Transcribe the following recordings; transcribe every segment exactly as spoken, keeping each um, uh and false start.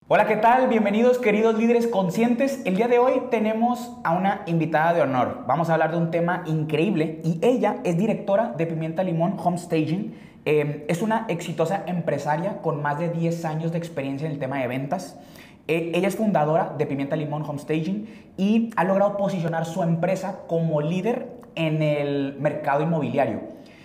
Hola, ¿qué tal? Bienvenidos, queridos líderes conscientes. El día de hoy tenemos a una invitada de honor. Vamos a hablar de un tema increíble y ella es directora de Pimienta Limón Home Staging. Eh, es una exitosa empresaria con más de diez años de experiencia en el tema de ventas. Eh, ella es fundadora de Pimienta Limón Home Staging y ha logrado posicionar su empresa como líder en el mercado inmobiliario.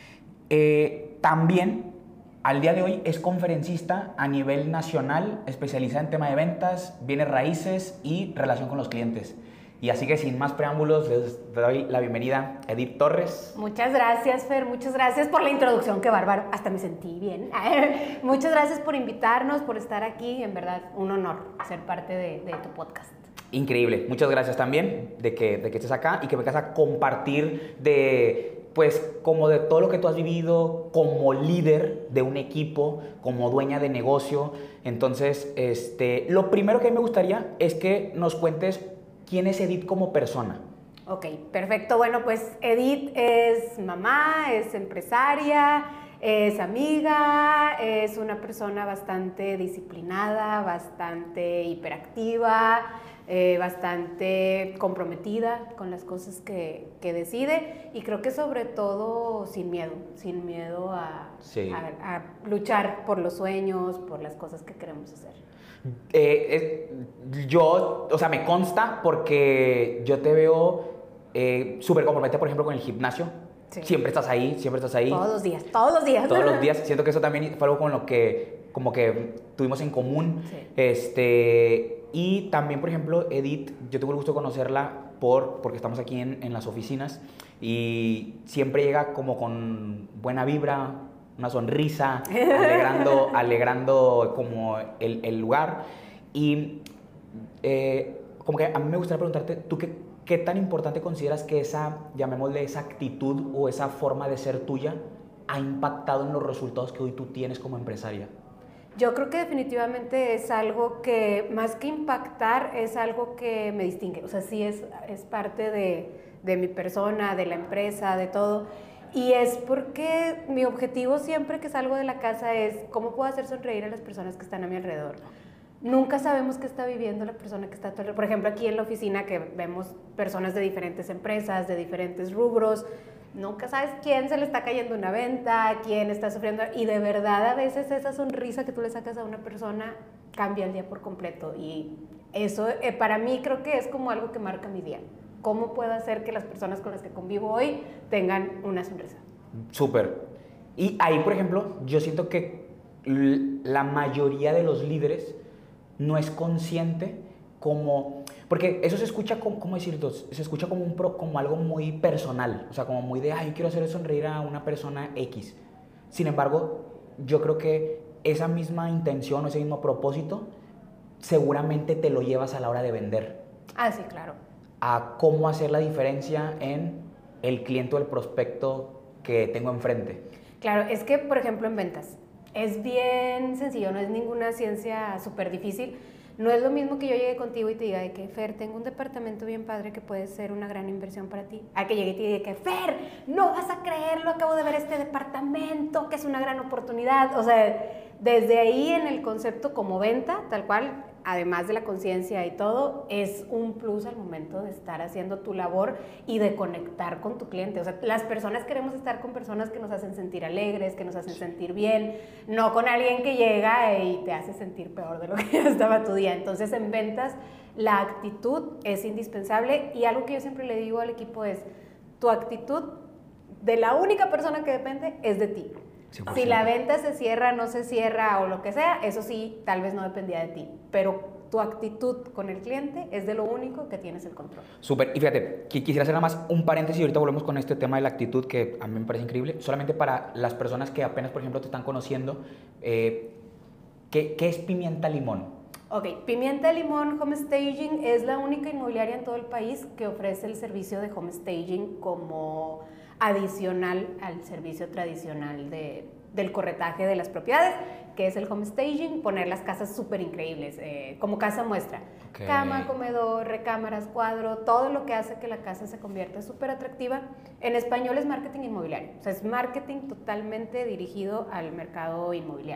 Eh, también Al día de hoy es conferencista a nivel nacional, especializada en tema de ventas, bienes raíces y relación con los clientes. Y así que sin más preámbulos, les doy la bienvenida a Edith Torres. Muchas gracias, Fer, muchas gracias por la introducción, qué bárbaro, hasta me sentí bien. Muchas gracias por invitarnos, por estar aquí, en verdad, un honor ser parte de, de tu podcast. Increíble, muchas gracias también de que, de que estés acá y que vengas a compartir de... pues como de todo lo que tú has vivido como líder de un equipo, como dueña de negocio. Entonces, este, lo primero que me gustaría es que nos cuentes quién es Edith como persona. Ok, perfecto. Bueno, pues Edith es mamá, es empresaria, es amiga, es una persona bastante disciplinada, bastante hiperactiva, eh, bastante comprometida con las cosas que, que decide y creo que sobre todo sin miedo, sin miedo a, sí. a, a luchar por los sueños, por las cosas que queremos hacer. Eh, eh, yo, o sea, me consta porque yo te veo eh, súper comprometida, por ejemplo, con el gimnasio. Sí. Siempre estás ahí, siempre estás ahí. Todos los días, todos los días. Todos los días. Siento que eso también fue algo con lo que, como que tuvimos en común. Sí. Este, y también, por ejemplo, Edith, yo tuve el gusto de conocerla por, porque estamos aquí en, en las oficinas y siempre llega como con buena vibra, una sonrisa, alegrando, alegrando como el, el lugar. Y eh, como que a mí me gustaría preguntarte, ¿tú qué? ¿Qué tan importante consideras que esa, llamémosle esa actitud o esa forma de ser tuya ha impactado en los resultados que hoy tú tienes como empresaria? Yo creo que definitivamente es algo que, más que impactar, es algo que me distingue. O sea, sí es, es parte de, de mi persona, de la empresa, de todo. Y es porque mi objetivo siempre que salgo de la casa es cómo puedo hacer sonreír a las personas que están a mi alrededor. Nunca sabemos qué está viviendo la persona que está a tu alrededor. Por ejemplo, aquí en la oficina que vemos personas de diferentes empresas, de diferentes rubros, nunca sabes quién se le está cayendo una venta, quién está sufriendo. Y de verdad a veces esa sonrisa que tú le sacas a una persona cambia el día por completo. Y eso eh, para mí creo que es como algo que marca mi día. ¿Cómo puedo hacer que las personas con las que convivo hoy tengan una sonrisa? Súper. Y ahí, por ejemplo, yo siento que la mayoría de los líderes no es consciente como... Porque eso se escucha como, ¿cómo decirlo? Se escucha como, un pro, como algo muy personal. O sea, como muy de, ay, quiero hacer sonreír a una persona X. Sin embargo, yo creo que esa misma intención o ese mismo propósito seguramente te lo llevas a la hora de vender. Ah, sí, claro. A cómo hacer la diferencia en el cliente o el prospecto que tengo enfrente. Claro, es que, por ejemplo, en ventas, es bien sencillo, no es ninguna ciencia súper difícil. No es lo mismo que yo llegue contigo y te diga de que, Fer, tengo un departamento bien padre que puede ser una gran inversión para ti. A que llegue y te diga que, Fer, no vas a creerlo, acabo de ver este departamento, que es una gran oportunidad. O sea, desde ahí en el concepto como venta, tal cual, además de la conciencia y todo, es un plus al momento de estar haciendo tu labor y de conectar con tu cliente. O sea, las personas queremos estar con personas que nos hacen sentir alegres, que nos hacen sentir bien, no con alguien que llega y te hace sentir peor de lo que ya estaba tu día. Entonces, en ventas, la actitud es indispensable y algo que yo siempre le digo al equipo es, tu actitud de la única persona que depende es de ti. cien por ciento. Si la venta se cierra, no se cierra o lo que sea, eso sí, tal vez no dependía de ti, pero tu actitud con el cliente es de lo único que tienes el control. Súper, y fíjate, quisiera hacer nada más un paréntesis y ahorita volvemos con este tema de la actitud que a mí me parece increíble, solamente para las personas que apenas, por ejemplo, te están conociendo, eh, ¿qué, ¿qué es Pimienta Limón? Ok, Pimienta Limón Home Staging es la única inmobiliaria en todo el país que ofrece el servicio de home staging como adicional al servicio tradicional de, del corretaje de las propiedades, que es el home staging, poner las casas súper increíbles, eh, como casa muestra. Okay. Cama, comedor, recámaras, cuadro, todo lo que hace que la casa se convierta súper atractiva. En español es marketing inmobiliario, o sea, es marketing totalmente dirigido al mercado inmobiliario.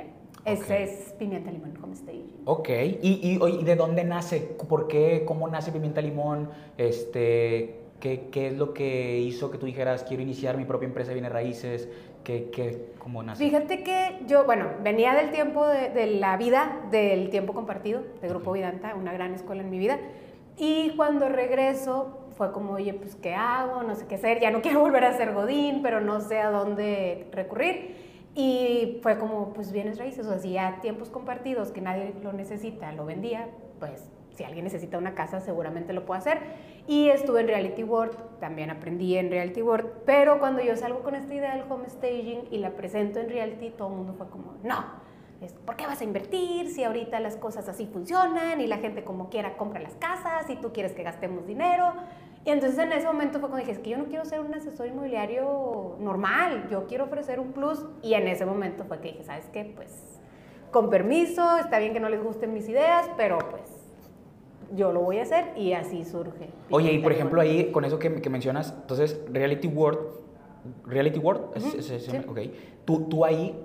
Ese Okay. es Pimienta Limón Homestaging. Ok, ¿Y, y, oye, ¿y de dónde nace? ¿Por qué? ¿Cómo nace Pimienta Limón? Este, ¿qué, ¿Qué es lo que hizo que tú dijeras, quiero iniciar mi propia empresa de bienes raíces? ¿Qué, qué, ¿Cómo nace? Fíjate que yo, bueno, venía del tiempo de, de la vida, del tiempo compartido, de Grupo Okay. Vidanta, una gran escuela en mi vida. Y cuando regreso fue como, oye, pues, ¿qué hago? No sé qué hacer, ya no quiero volver a ser Godín, pero no sé a dónde recurrir. Y fue como, pues, bienes raíces, o sea, si ya tiempos compartidos, que nadie lo necesita, lo vendía, pues, si alguien necesita una casa, seguramente lo puede hacer. Y estuve en Reality World, también aprendí en Reality World, pero cuando yo salgo con esta idea del homestaging y la presento en Reality, todo el mundo fue como, no, ¿por qué vas a invertir si ahorita las cosas así funcionan y la gente como quiera compra las casas y tú quieres que gastemos dinero? Y entonces en ese momento fue cuando dije, es que yo no quiero ser un asesor inmobiliario normal, yo quiero ofrecer un plus. Y en ese momento fue que dije, ¿sabes qué? Pues con permiso, está bien que no les gusten mis ideas, pero pues yo lo voy a hacer, y así surge. Oye, y por ejemplo ahí, con eso que, que mencionas, entonces, Reality World, ¿Reality World? ¿Es, Uh-huh. es, es, Sí. Ok. Tú, tú ahí,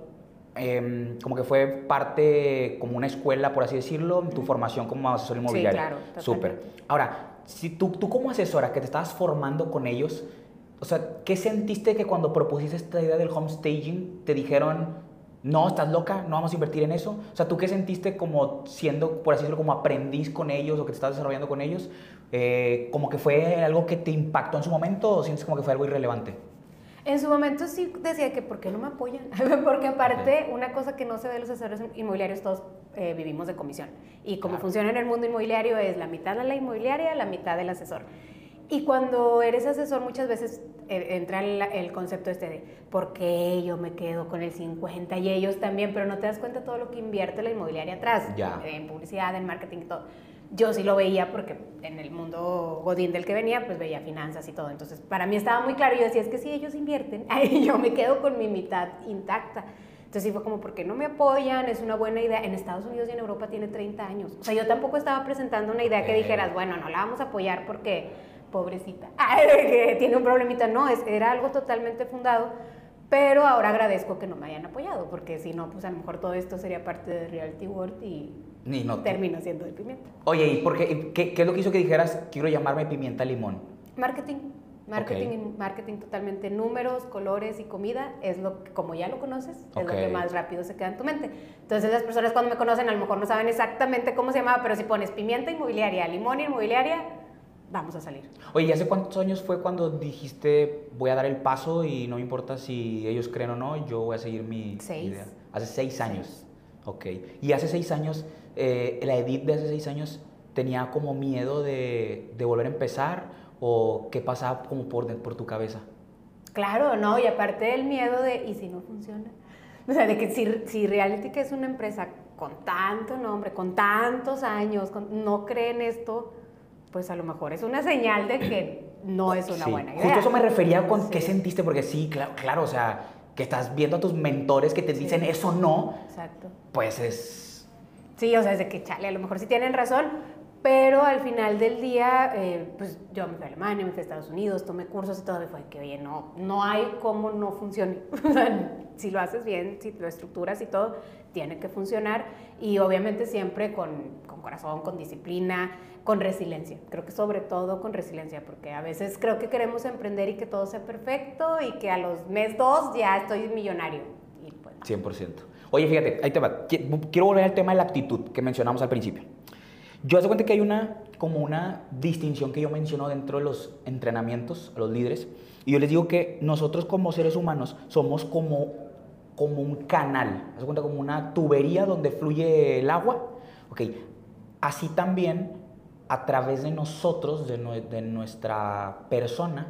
eh, como que fue parte, como una escuela, por así decirlo, en tu Uh-huh. formación como asesor inmobiliario. Sí, claro, Súper. totalmente. Ahora, si tú, tú como asesora, que te estabas formando con ellos, o sea, ¿qué sentiste que cuando propusiste esta idea del homestaging te dijeron, no, estás loca, no vamos a invertir en eso? O sea, ¿tú qué sentiste como siendo, por así decirlo, como aprendiz con ellos o que te estás desarrollando con ellos? Eh, ¿Como que fue algo que te impactó en su momento o sientes como que fue algo irrelevante? En su momento sí decía que ¿por qué no me apoyan? Porque aparte, una cosa que no se ve de los asesores inmobiliarios, todos eh, vivimos de comisión. Y como Claro. funciona en el mundo inmobiliario es la mitad de la inmobiliaria, la mitad del asesor. Y cuando eres asesor muchas veces eh, entra el, el concepto este de ¿por qué yo me quedo con el cincuenta y ellos también? Pero no te das cuenta todo lo que invierte la inmobiliaria atrás, Ya. en publicidad, en marketing y todo. Yo sí lo veía porque en el mundo godín del que venía, pues veía finanzas y todo. Entonces, para mí estaba muy claro. Yo decía, es que si ellos invierten, ahí yo me quedo con mi mitad intacta. Entonces, sí fue como, ¿por qué no me apoyan? Es una buena idea. En Estados Unidos y en Europa tiene treinta años. O sea, yo tampoco estaba presentando una idea que dijeras, bueno, no la vamos a apoyar porque, pobrecita, que tiene un problemita. No, es, era algo totalmente fundado. Pero ahora agradezco que no me hayan apoyado, porque si no, pues a lo mejor todo esto sería parte de Reality World y Ni no. termina siendo de Pimienta. Oye, ¿y por qué, qué, qué es lo que hizo que dijeras, quiero llamarme Pimienta Limón? Marketing. Marketing, Okay. marketing totalmente, números, colores y comida, es lo que, como ya lo conoces, es Okay. lo que más rápido se queda en tu mente. Entonces las personas cuando me conocen a lo mejor no saben exactamente cómo se llamaba, pero si pones pimienta inmobiliaria, limón inmobiliaria, vamos a salir. Oye, ¿y hace cuántos años fue cuando dijiste, voy a dar el paso y no me importa si ellos creen o no, yo voy a seguir mi Seis. idea? Hace seis años. Seis. Ok. Y hace seis años, eh, la Edith de hace seis años tenía como miedo de, de volver a empezar, o qué pasaba como por, por tu cabeza. Claro, no, y aparte del miedo de, ¿y si no funciona? O sea, de que si, si Reality, que es una empresa con tanto nombre, con tantos años, con, no creen esto, pues a lo mejor es una señal de que no es una Sí. buena idea. Justo eso me refería con Sí. qué sentiste, porque sí, claro, claro, o sea, que estás viendo a tus mentores que te dicen Sí. eso no, Exacto. pues es... Sí, o sea, es de que, chale, a lo mejor sí tienen razón, pero al final del día, eh, pues yo me fui a Alemania, me fui a Estados Unidos, tomé cursos y todo, y fue que, oye, no, no hay cómo no funcione. O sea, si lo haces bien, si lo estructuras y todo, tiene que funcionar, y obviamente siempre con, con corazón, con disciplina, con resiliencia. Creo que sobre todo con resiliencia, porque a veces creo que queremos emprender y que todo sea perfecto y que a los mes dos ya estoy millonario. Y pues no. cien por ciento. Oye, fíjate, ahí te va. Quiero volver al tema de la actitud que mencionamos al principio. Yo hace cuenta que hay una, como una distinción que yo menciono dentro de los entrenamientos a los líderes, y yo les digo que nosotros como seres humanos somos como, como un canal, hace cuenta como una tubería donde fluye el agua. Ok, así también a través de nosotros, de, no, de nuestra persona,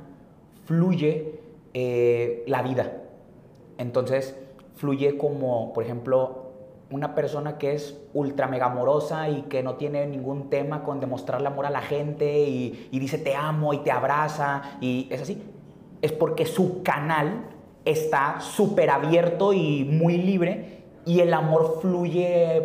fluye eh, la vida. Entonces, fluye como, por ejemplo, una persona que es ultra mega amorosa y que no tiene ningún tema con demostrarle amor a la gente y, y dice te amo y te abraza y es así. Es porque su canal está súper abierto y muy libre y el amor fluye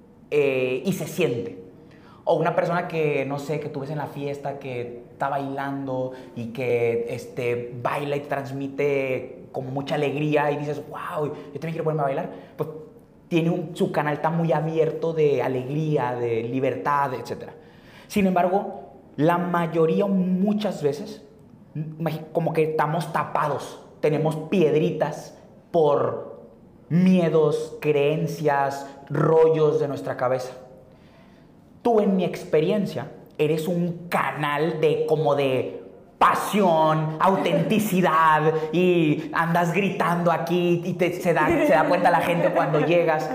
eh, y se siente. O una persona que, no sé, que tú ves en la fiesta, que está bailando y que este, baila y transmite como mucha alegría y dices, wow, yo también quiero ponerme a bailar. Pues tiene un, su canal está muy abierto de alegría, de libertad, etcétera. Sin embargo, la mayoría, muchas veces, como que estamos tapados, tenemos piedritas por miedos, creencias, rollos de nuestra cabeza. Tú, en mi experiencia, eres un canal de como de pasión, autenticidad, y andas gritando aquí y te, se, da, se da cuenta la gente cuando llegas.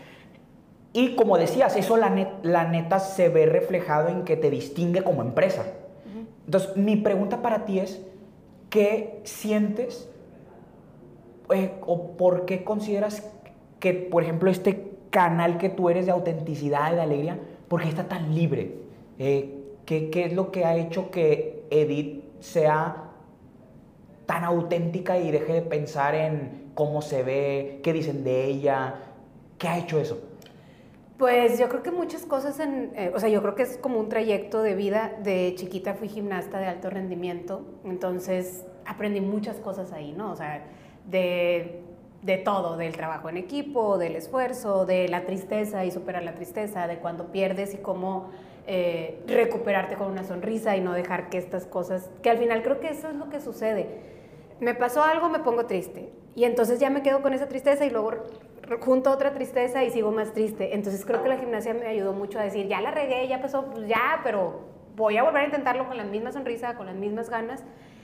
Y como decías, eso la, net, la neta se ve reflejado en que te distingue como empresa. Uh-huh. Entonces, mi pregunta para ti es, ¿qué sientes eh, o por qué consideras que, por ejemplo, este canal que tú eres de autenticidad y de alegría, por qué está tan libre? Eh, ¿qué, ¿Qué es lo que ha hecho que Edith sea tan auténtica y deje de pensar en cómo se ve, qué dicen de ella? ¿Qué ha hecho eso? Pues yo creo que muchas cosas, en, eh, o sea, yo creo que es como un trayecto de vida. De chiquita fui gimnasta de alto rendimiento, entonces aprendí muchas cosas ahí, ¿no? O sea, de, de todo, del trabajo en equipo, del esfuerzo, de la tristeza y superar la tristeza, de cuando pierdes y cómo eh, recuperarte con una sonrisa y no dejar que estas cosas, que al final creo que eso es lo que sucede. Me pasó algo, me pongo triste y entonces ya me quedo con esa tristeza y luego junto otra tristeza y sigo más triste. Entonces creo que la gimnasia me ayudó mucho a decir, ya la regué, ya pasó, pues ya, pero voy a volver a intentarlo con la misma sonrisa, con las mismas ganas.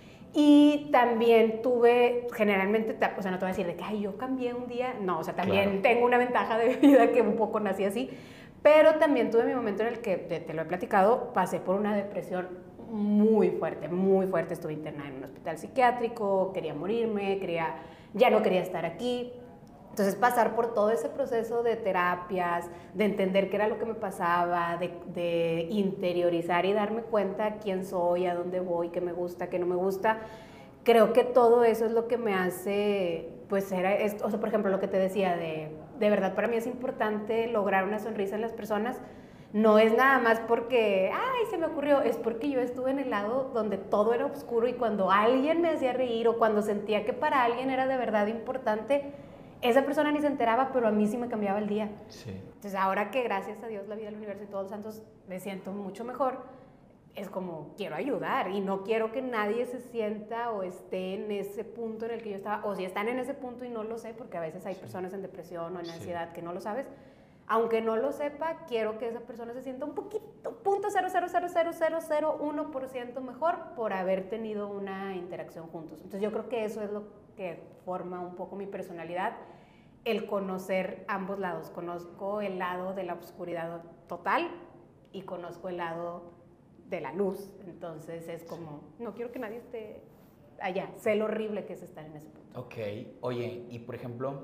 Y también tuve, generalmente, o sea, no te voy a decir de que, ay, yo cambié un día, no, o sea, también claro, tengo una ventaja de vida que un poco nací así, pero también tuve mi momento en el que, te, te lo he platicado, pasé por una depresión muy fuerte, muy fuerte. Estuve internada en un hospital psiquiátrico, quería morirme, quería, ya no quería estar aquí. Entonces, pasar por todo ese proceso de terapias, de entender qué era lo que me pasaba, de, de interiorizar y darme cuenta quién soy, a dónde voy, qué me gusta, qué no me gusta, creo que todo eso es lo que me hace, pues, ser, es, o sea, por ejemplo, lo que te decía, de, de verdad para mí es importante lograr una sonrisa en las personas. No es nada más porque, ay, se me ocurrió, es porque yo estuve en el lado donde todo era oscuro y cuando alguien me hacía reír o cuando sentía que para alguien era de verdad importante, esa persona ni se enteraba, pero a mí sí me cambiaba el día. Sí. Entonces, ahora que gracias a Dios, la vida, el universo y todos los santos me siento mucho mejor, es como, quiero ayudar y no quiero que nadie se sienta o esté en ese punto en el que yo estaba, o si están en ese punto y no lo sé, porque a veces hay sí. personas en depresión o en ansiedad sí. que no lo sabes. Aunque no lo sepa, quiero que esa persona se sienta un poquito, punto cero cero cero cero cero cero uno por ciento mejor por haber tenido una interacción juntos. Entonces yo creo que eso es lo que forma un poco mi personalidad, el conocer ambos lados. Conozco el lado de la oscuridad total y conozco el lado de la luz. Entonces es como, no quiero que nadie esté allá. Sé lo horrible que es estar en ese punto. Ok. Oye, y por ejemplo,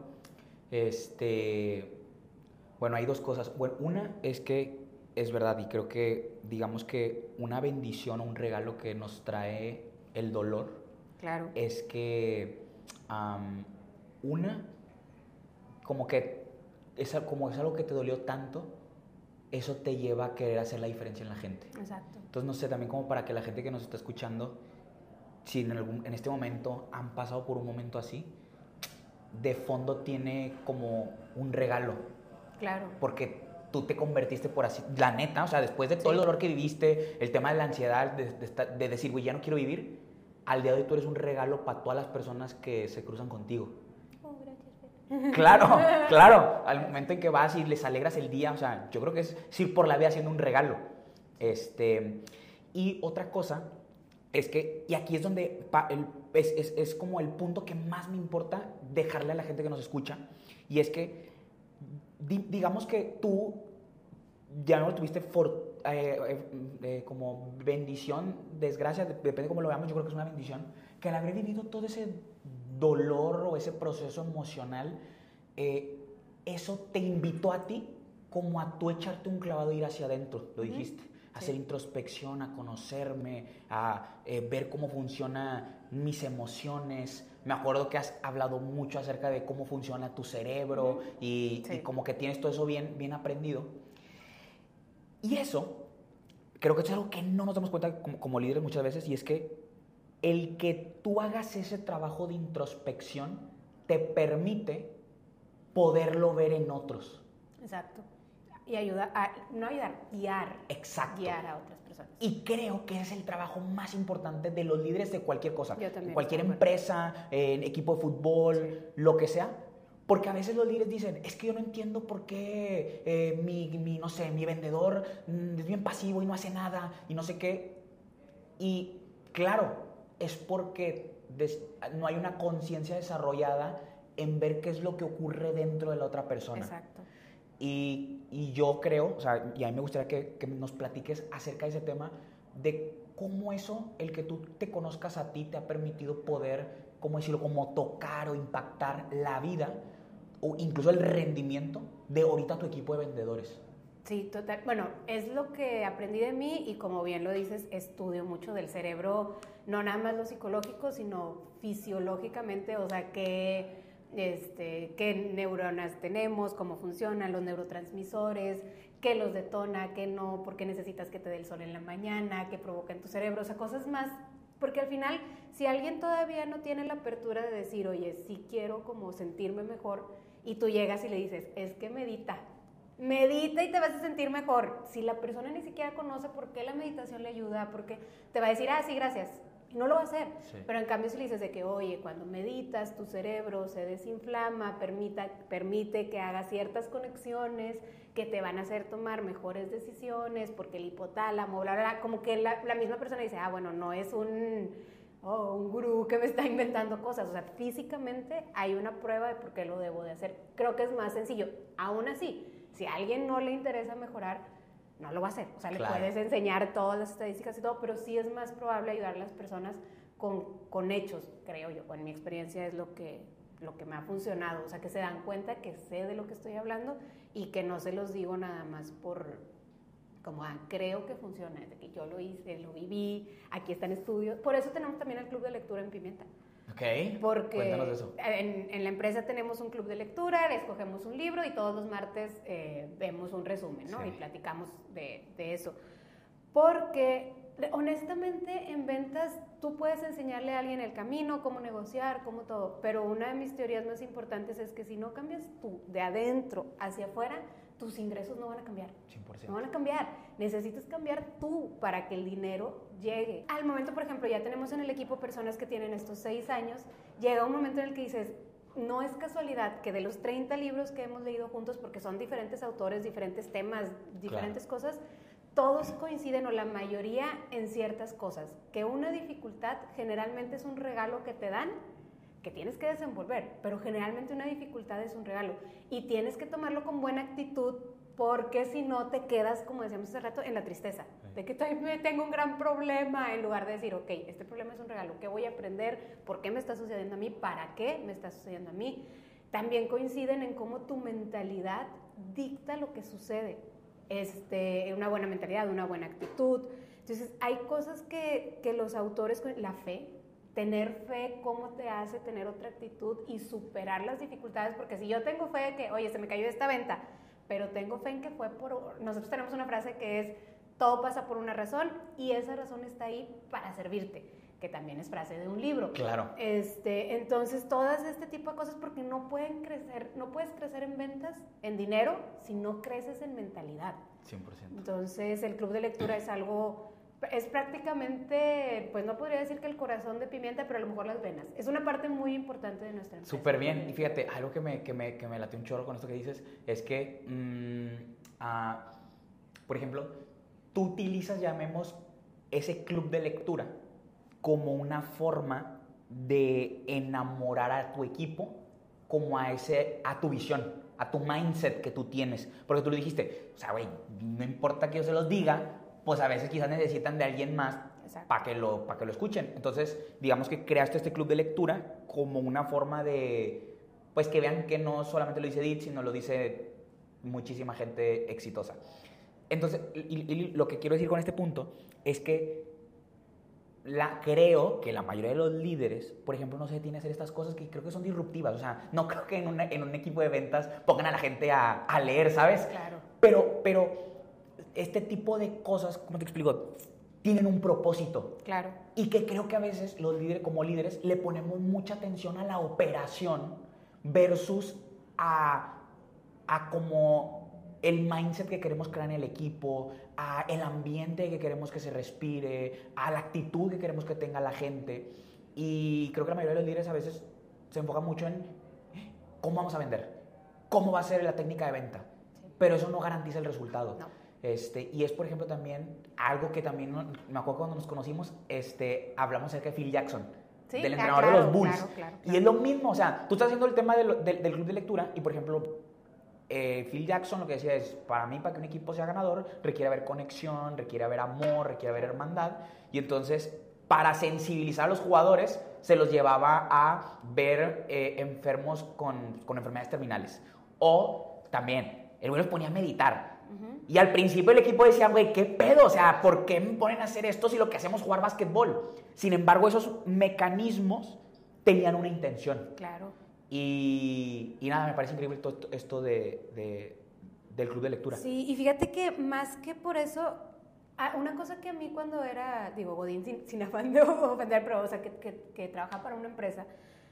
este... Bueno, hay dos cosas. Bueno, una es que es verdad y creo que, digamos que una bendición o un regalo que nos trae el dolor claro. es que, um, una, como que es, como es algo que te dolió tanto, eso te lleva a querer hacer la diferencia en la gente. Exacto. Entonces, no sé, también como para que la gente que nos está escuchando, si en, algún, en este momento han pasado por un momento así, de fondo tiene como un regalo. Claro. Porque tú te convertiste por así, la neta, o sea, después de todo sí. el dolor que viviste, el tema de la ansiedad, de, de, de decir, güey, ya no quiero vivir, al día de hoy tú eres un regalo para todas las personas que se cruzan contigo. Oh, gracias. Claro, claro, al momento en que vas y les alegras el día, o sea, yo creo que es, es ir por la vida haciendo un regalo. Este, y otra cosa es que, y aquí es donde pa, el, es, es, es como el punto que más me importa dejarle a la gente que nos escucha, y es que digamos que tú ya no lo tuviste for, eh, eh, eh, como bendición, desgracia, depende de cómo lo veamos, yo creo que es una bendición, que al haber vivido todo ese dolor o ese proceso emocional, eh, eso te invitó a ti como a tú echarte un clavado e ir hacia adentro, lo dijiste, uh-huh. a hacer sí. introspección, a conocerme, a eh, ver cómo funcionan mis emociones. Me acuerdo que has hablado mucho acerca de cómo funciona tu cerebro uh-huh. y, sí. y como que tienes todo eso bien, bien aprendido. Y eso, creo que es algo que no nos damos cuenta como, como líderes muchas veces, y es que el que tú hagas ese trabajo de introspección te permite poderlo ver en otros. Exacto. Y ayudar, a, no ayudar, guiar. Exacto. Guiar a otras personas. Y creo que es el trabajo más importante de los líderes de cualquier cosa. Yo también. Cualquier empresa, en equipo de fútbol, sí. Lo que sea. Porque a veces los líderes dicen, es que yo no entiendo por qué eh, mi, mi, no sé, mi vendedor mm, es bien pasivo y no hace nada y no sé qué. Y claro, es porque des, no hay una conciencia desarrollada en ver qué es lo que ocurre dentro de la otra persona. Exacto. Y, y yo creo, o sea, y a mí me gustaría que, que nos platiques acerca de ese tema, de cómo eso, el que tú te conozcas a ti, te ha permitido poder, ¿cómo decirlo?, como tocar o impactar la vida o incluso el rendimiento de ahorita tu equipo de vendedores. Sí, total. Bueno, es lo que aprendí de mí y como bien lo dices, estudio mucho del cerebro, no nada más lo psicológico, sino fisiológicamente, o sea, que... Este, qué neuronas tenemos, cómo funcionan los neurotransmisores, qué los detona, qué no, por qué necesitas que te dé el sol en la mañana, qué provoca en tu cerebro, o sea, cosas más, porque al final, si alguien todavía no tiene la apertura de decir, oye, sí quiero como sentirme mejor, y tú llegas y le dices, es que medita, medita y te vas a sentir mejor, si la persona ni siquiera conoce por qué la meditación le ayuda, porque te va a decir, ah, sí, gracias, no lo va a hacer, sí. Pero en cambio si le dices de que, oye, cuando meditas tu cerebro se desinflama, permita, permite que hagas ciertas conexiones que te van a hacer tomar mejores decisiones, porque el hipotálamo, bla, bla, bla, como que la, la misma persona dice, ah, bueno, no es un, oh, un gurú que me está inventando cosas, o sea, físicamente hay una prueba de por qué lo debo de hacer. Creo que es más sencillo. Aún así, si a alguien no le interesa mejorar, no lo va a hacer, o sea, claro. Le puedes enseñar todas las estadísticas y todo, pero sí es más probable ayudar a las personas con, con hechos, creo yo, en mi experiencia es lo que, lo que me ha funcionado, o sea, que se dan cuenta que sé de lo que estoy hablando y que no se los digo nada más por, como, ah, creo que funciona, desde que yo lo hice, lo viví, aquí están estudios, por eso tenemos también el club de lectura en Pimienta. Ok, porque cuéntanos de eso. En, en la empresa tenemos un club de lectura, escogemos un libro y todos los martes eh, vemos un resumen, ¿no? Sí. Y platicamos de, de eso. Porque honestamente en ventas tú puedes enseñarle a alguien el camino, cómo negociar, cómo todo, pero una de mis teorías más importantes es que si no cambias tú de adentro hacia afuera, tus ingresos no van a cambiar. cien por ciento. No van a cambiar. Necesitas cambiar tú para que el dinero llegue. Al momento, por ejemplo, ya tenemos en el equipo personas que tienen estos seis años, llega un momento en el que dices, no es casualidad que de los treinta libros que hemos leído juntos, porque son diferentes autores, diferentes temas, diferentes claro. cosas, todos coinciden, o la mayoría, en ciertas cosas. Que una dificultad generalmente es un regalo que te dan, que tienes que desenvolver, pero generalmente una dificultad es un regalo y tienes que tomarlo con buena actitud, porque si no te quedas, como decíamos hace rato, en la tristeza, sí. De que tengo un gran problema, en lugar de decir, ok, este problema es un regalo, ¿qué voy a aprender? ¿Por qué me está sucediendo a mí? ¿Para qué me está sucediendo a mí? También coinciden en cómo tu mentalidad dicta lo que sucede, este, una buena mentalidad, una buena actitud. Entonces hay cosas que, que los autores, la fe, tener fe, cómo te hace tener otra actitud y superar las dificultades, porque si yo tengo fe de que, oye, se me cayó esta venta, pero tengo fe en que fue por... Nosotros tenemos una frase que es, todo pasa por una razón, y esa razón está ahí para servirte, que también es frase de un libro. Claro. Este, entonces, todas este tipo de cosas, porque no pueden crecer, no puedes crecer en ventas, en dinero, si no creces en mentalidad. cien por ciento. Entonces, el club de lectura es algo... Es prácticamente, pues no podría decir que el corazón de Pimienta, pero a lo mejor las venas. Es una parte muy importante de nuestra empresa. Súper bien. Y fíjate, algo que me, que, me, que me late un chorro con esto que dices es que, mmm, uh, por ejemplo, tú utilizas, llamemos, ese club de lectura como una forma de enamorar a tu equipo, como a, ese, a tu visión, a tu mindset que tú tienes. Porque tú le dijiste, o sea, güey, no importa que yo se los diga, pues a veces quizás necesitan de alguien más para que, lo, para que lo escuchen. Entonces, digamos que creaste este club de lectura como una forma de, pues que vean que no solamente lo dice Edith, sino lo dice muchísima gente exitosa. Entonces, y, y lo que quiero decir con este punto es que la, creo que la mayoría de los líderes, por ejemplo, no se detienen a hacer estas cosas que creo que son disruptivas. O sea, no creo que en, una, en un equipo de ventas pongan a la gente a, a leer, ¿sabes? Claro. Pero, pero este tipo de cosas, ¿cómo te explico? Tienen un propósito. Claro. Y que creo que a veces los líderes, como líderes, le ponemos mucha atención a la operación versus a, a como el mindset que queremos crear en el equipo, a el ambiente que queremos que se respire, a la actitud que queremos que tenga la gente. Y creo que la mayoría de los líderes a veces se enfocan mucho en cómo vamos a vender, cómo va a ser la técnica de venta, sí. Pero eso no garantiza el resultado. No. Este, y es, por ejemplo, también algo que también, me acuerdo cuando nos conocimos, este, hablamos acerca de Phil Jackson, sí, del ah, entrenador claro, de los Bulls. Claro, claro, claro. Y es lo mismo, o sea, tú estás haciendo el tema de lo, de, del club de lectura y, por ejemplo, eh, Phil Jackson lo que decía es, para mí, para que un equipo sea ganador, requiere haber conexión, requiere haber amor, requiere haber hermandad. Y entonces, para sensibilizar a los jugadores, se los llevaba a ver eh, enfermos con, con enfermedades terminales. O también, el güey los ponía a meditar. Uh-huh. Y al principio el equipo decía, güey, ¿qué pedo? O sea, ¿por qué me ponen a hacer esto si lo que hacemos es jugar básquetbol? Sin embargo, esos mecanismos tenían una intención. Claro. Y, y nada, me parece increíble todo esto de, de, del club de lectura. Sí, y fíjate que más que por eso, una cosa que a mí cuando era, digo, Godín, sin, sin afán de ofender, pero o sea, que, que, que trabajaba para una empresa,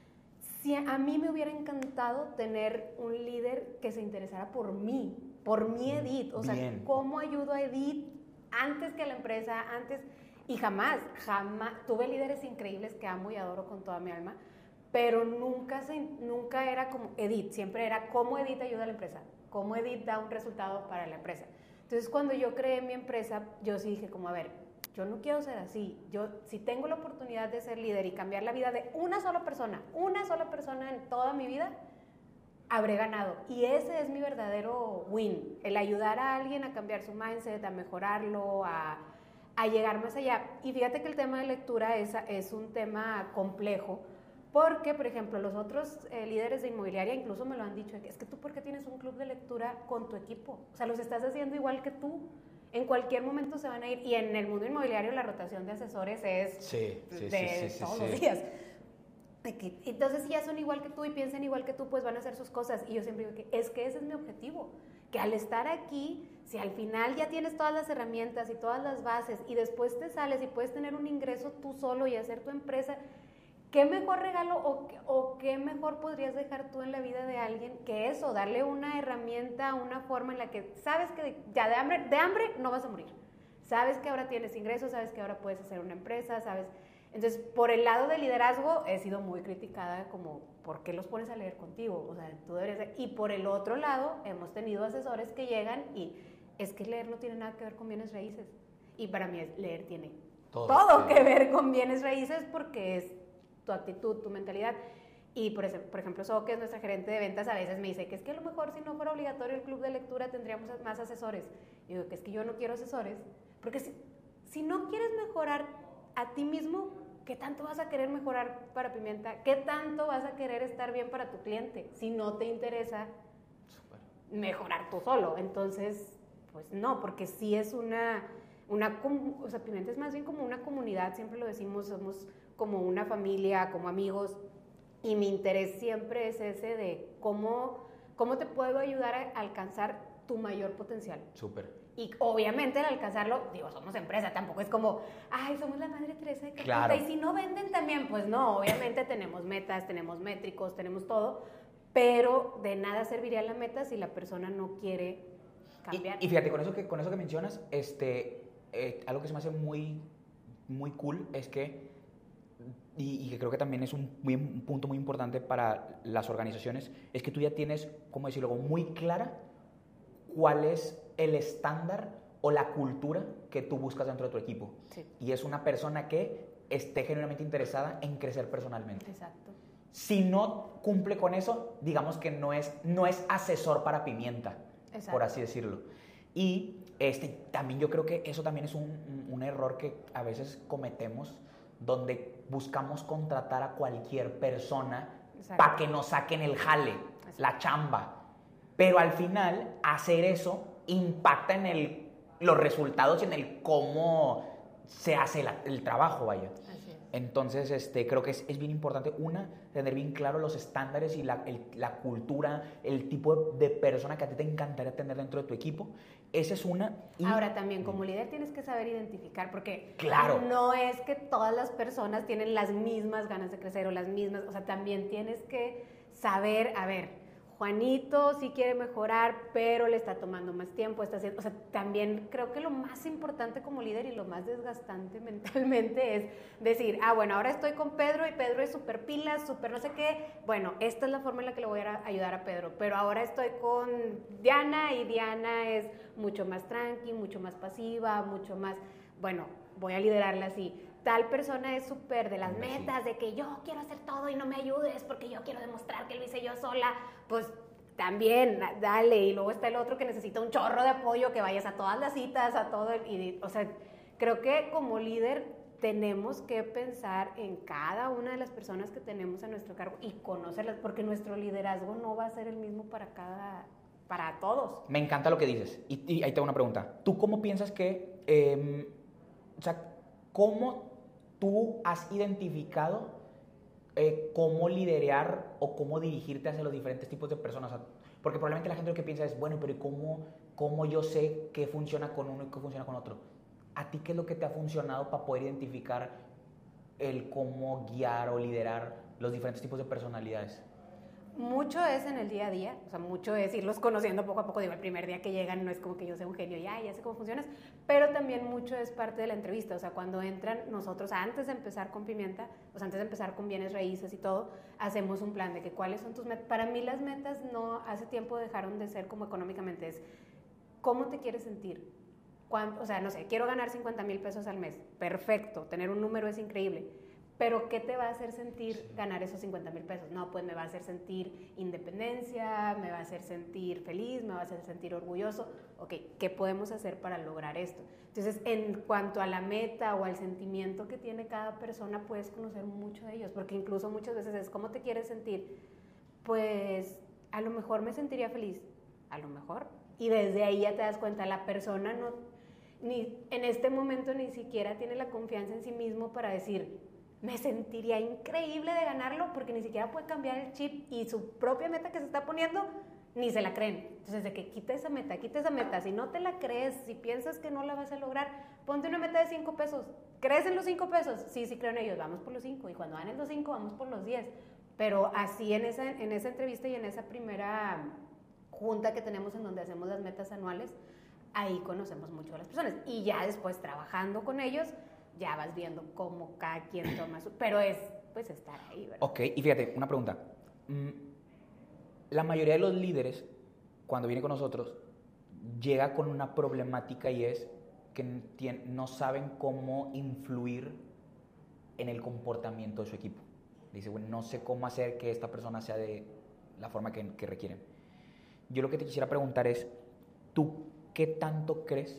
si a mí me hubiera encantado tener un líder que se interesara por mí, por mi Edith, o sea, Bien. ¿Cómo ayudo a Edith antes que a la empresa, antes? Y jamás, jamás, tuve líderes increíbles que amo y adoro con toda mi alma, pero nunca, se, nunca era como Edith, siempre era cómo Edith ayuda a la empresa, cómo Edith da un resultado para la empresa. Entonces, cuando yo creé mi empresa, yo sí dije como, a ver, yo no quiero ser así. Yo, si tengo la oportunidad de ser líder y cambiar la vida de una sola persona, una sola persona en toda mi vida, habré ganado. Y ese es mi verdadero win, el ayudar a alguien a cambiar su mindset, a mejorarlo, a, a llegar más allá. Y fíjate que el tema de lectura es, es un tema complejo, porque, por ejemplo, los otros eh, líderes de inmobiliaria incluso me lo han dicho, es que tú, ¿por qué tienes un club de lectura con tu equipo? O sea, los estás haciendo igual que tú. En cualquier momento se van a ir. Y en el mundo inmobiliario la rotación de asesores es sí, sí, de sí, sí, todos sí, los sí. días. De que, entonces, si ya son igual que tú y piensan igual que tú, pues van a hacer sus cosas. Y yo siempre digo que es que ese es mi objetivo. Que al estar aquí, si al final ya tienes todas las herramientas y todas las bases y después te sales y puedes tener un ingreso tú solo y hacer tu empresa, ¿qué mejor regalo o, o qué mejor podrías dejar tú en la vida de alguien que eso? Darle una herramienta, una forma en la que sabes que ya de hambre, de hambre no vas a morir. Sabes que ahora tienes ingresos, sabes que ahora puedes hacer una empresa, sabes. Entonces, por el lado del liderazgo he sido muy criticada como, ¿por qué los pones a leer contigo? O sea, tú deberías de... Y por el otro lado, hemos tenido asesores que llegan y es que leer no tiene nada que ver con bienes raíces. Y para mí leer tiene todo, todo que ver con bienes raíces porque es tu actitud, tu mentalidad. Y por, ese, por ejemplo, So, que es nuestra gerente de ventas, a veces me dice que es que a lo mejor si no fuera obligatorio el club de lectura tendríamos más asesores. Y digo que es que yo no quiero asesores, porque si, si no quieres mejorar a ti mismo, ¿qué tanto vas a querer mejorar para Pimienta? ¿Qué tanto vas a querer estar bien para tu cliente si no te interesa Super. mejorar tú solo? Entonces, pues no, porque sí es una... Una, o sea, Pimienta es más bien como una comunidad, siempre lo decimos, somos como una familia, como amigos, y mi interés siempre es ese de cómo, cómo te puedo ayudar a alcanzar tu mayor potencial. Súper. Y obviamente al alcanzarlo, digo, somos empresa, tampoco es como, ay, somos la Madre Teresa de Calcuta, claro. Y si no venden también, pues no, obviamente tenemos metas, tenemos métricos, tenemos todo, pero de nada serviría la meta si la persona no quiere cambiar. Y, y fíjate, con eso que, con eso que mencionas, este... Eh, algo que se me hace muy, muy cool es que, y, y que creo que también es un, muy, un punto muy importante para las organizaciones, es que tú ya tienes, ¿cómo decirlo?, muy clara cuál es el estándar o la cultura que tú buscas dentro de tu equipo. Sí. Y es una persona que esté genuinamente interesada en crecer personalmente. Exacto. Si no cumple con eso, digamos que no es, no es asesor para Pimienta, Exacto. por así decirlo. Y este, también yo creo que eso también es un, un error que a veces cometemos, donde buscamos contratar a cualquier persona para que nos saquen el jale, Exacto. la chamba. Pero al final, hacer eso impacta en el, los resultados y en el cómo se hace la, el trabajo, vaya. Así es. Entonces, este, creo que es, es bien importante, una, tener bien claro los estándares y la, el, la cultura, el tipo de persona que a ti te encantaría tener dentro de tu equipo. Esa es una. Y ahora también, como líder, tienes que saber identificar, porque claro. no es que todas las personas tienen las mismas ganas de crecer o las mismas, o sea, también tienes que saber, a ver, Juanito sí quiere mejorar, pero le está tomando más tiempo, está haciendo, o sea, también creo que lo más importante como líder y lo más desgastante mentalmente es decir, ah, bueno, ahora estoy con Pedro y Pedro es súper pilas, súper no sé qué, bueno, esta es la forma en la que le voy a ayudar a Pedro, pero ahora estoy con Diana y Diana es mucho más tranqui, mucho más pasiva, mucho más, bueno, voy a liderarla así. Tal persona es súper de las metas, de que yo quiero hacer todo y no me ayudes porque yo quiero demostrar que lo hice yo sola, pues también, dale. Y luego está el otro que necesita un chorro de apoyo, que vayas a todas las citas, a todo, el, y, o sea, creo que como líder tenemos que pensar en cada una de las personas que tenemos a nuestro cargo y conocerlas, porque nuestro liderazgo no va a ser el mismo para cada, para todos. Me encanta lo que dices, y, y ahí tengo una pregunta. ¿Tú cómo piensas que, eh, o sea, cómo tú has identificado eh, cómo liderar o cómo dirigirte hacia los diferentes tipos de personas? O sea, porque probablemente la gente lo que piensa es, bueno, pero ¿y cómo, cómo yo sé qué funciona con uno y qué funciona con otro? ¿A ti qué es lo que te ha funcionado para poder identificar el cómo guiar o liderar los diferentes tipos de personalidades? Mucho es en el día a día, o sea, mucho es irlos conociendo poco a poco. Digo, el primer día que llegan no es como que yo sea un genio y ya, ya sé cómo funcionas, pero también mucho es parte de la entrevista. O sea, cuando entran nosotros, antes de empezar con Pimienta, o sea, antes de empezar con bienes raíces y todo, hacemos un plan de que cuáles son tus metas. Para mí las metas no, hace tiempo dejaron de ser como económicamente, es cómo te quieres sentir. ¿Cuánto? O sea, no sé, quiero ganar cincuenta mil pesos al mes, perfecto, tener un número es increíble. Pero ¿qué te va a hacer sentir ganar esos cincuenta mil pesos? No, pues me va a hacer sentir independencia, me va a hacer sentir feliz, me va a hacer sentir orgulloso. Ok, ¿qué podemos hacer para lograr esto? Entonces, en cuanto a la meta o al sentimiento que tiene cada persona, puedes conocer mucho de ellos, porque incluso muchas veces es ¿cómo te quieres sentir? Pues a lo mejor me sentiría feliz, a lo mejor. Y desde ahí ya te das cuenta, la persona no, ni, en este momento ni siquiera tiene la confianza en sí mismo para decir me sentiría increíble de ganarlo, porque ni siquiera puede cambiar el chip y su propia meta que se está poniendo, ni se la creen. Entonces, de que quita esa meta, quita esa meta. Si no te la crees, si piensas que no la vas a lograr, ponte una meta de cinco pesos. ¿Crees en los cinco pesos? Sí, sí creo en ellos, vamos por los cinco. Y cuando ganen los cinco, vamos por los diez. Pero así en esa, en esa entrevista y en esa primera junta que tenemos en donde hacemos las metas anuales, ahí conocemos mucho a las personas. Y ya después, trabajando con ellos, ya vas viendo cómo cada quien toma su... Pero es, pues, estar ahí, ¿verdad? Ok, y fíjate, una pregunta. La mayoría de los líderes, cuando viene con nosotros, llega con una problemática y es que no saben cómo influir en el comportamiento de su equipo. Dice, bueno, no sé cómo hacer que esta persona sea de la forma que, que requieren. Yo lo que te quisiera preguntar es, ¿tú qué tanto crees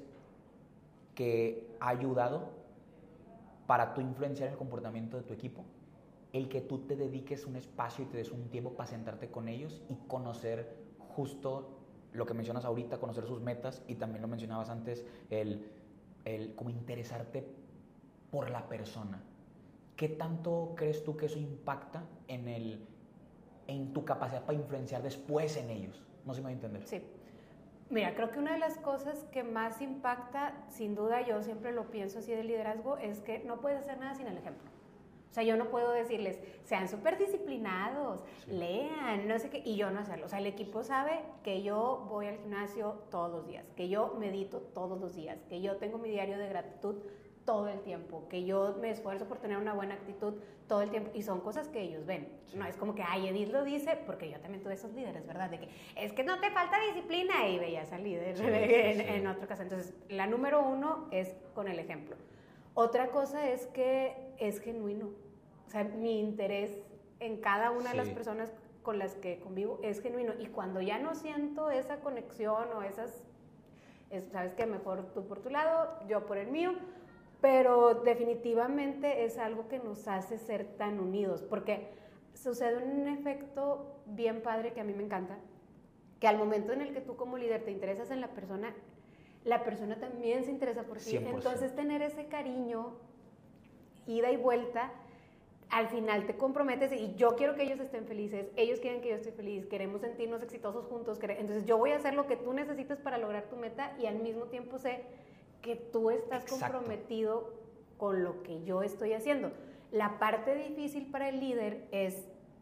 que ha ayudado para tú influenciar el comportamiento de tu equipo, el que tú te dediques un espacio y te des un tiempo para sentarte con ellos y conocer justo lo que mencionas ahorita, conocer sus metas, y también lo mencionabas antes, el, el como interesarte por la persona? ¿Qué tanto crees tú que eso impacta en, el, en tu capacidad para influenciar después en ellos? No sé si me voy a entender. Sí. Mira, creo que una de las cosas que más impacta, sin duda yo siempre lo pienso así de liderazgo, es que no puedes hacer nada sin el ejemplo. O sea, yo no puedo decirles, sean súper disciplinados, sí, lean, no sé qué, y yo no hacerlo. O sea, el equipo sabe que yo voy al gimnasio todos los días, que yo medito todos los días, que yo tengo mi diario de gratitud todo el tiempo, que yo me esfuerzo por tener una buena actitud todo el tiempo, y son cosas que ellos ven. Sí. No es como que, ay, Edith lo dice, porque yo también tuve esos líderes, ¿verdad? De que, es que no te falta disciplina, y veías al líder, sí, en, sí, sí. en otro caso. Entonces, la número uno es con el ejemplo. Otra cosa es que es genuino. O sea, mi interés en cada una sí. de las personas con las que convivo es genuino, y cuando ya no siento esa conexión o esas, es, sabes que mejor tú por tu lado, yo por el mío, pero definitivamente es algo que nos hace ser tan unidos, porque sucede un efecto bien padre que a mí me encanta, que al momento en el que tú como líder te interesas en la persona, la persona también se interesa por ti. cien por ciento. Entonces tener ese cariño, ida y vuelta, al final te comprometes, y yo quiero que ellos estén felices, ellos quieren que yo esté feliz, queremos sentirnos exitosos juntos, entonces yo voy a hacer lo que tú necesites para lograr tu meta, y al mismo tiempo sé que tú estás Exacto. comprometido con lo que yo estoy haciendo. La parte difícil para el líder es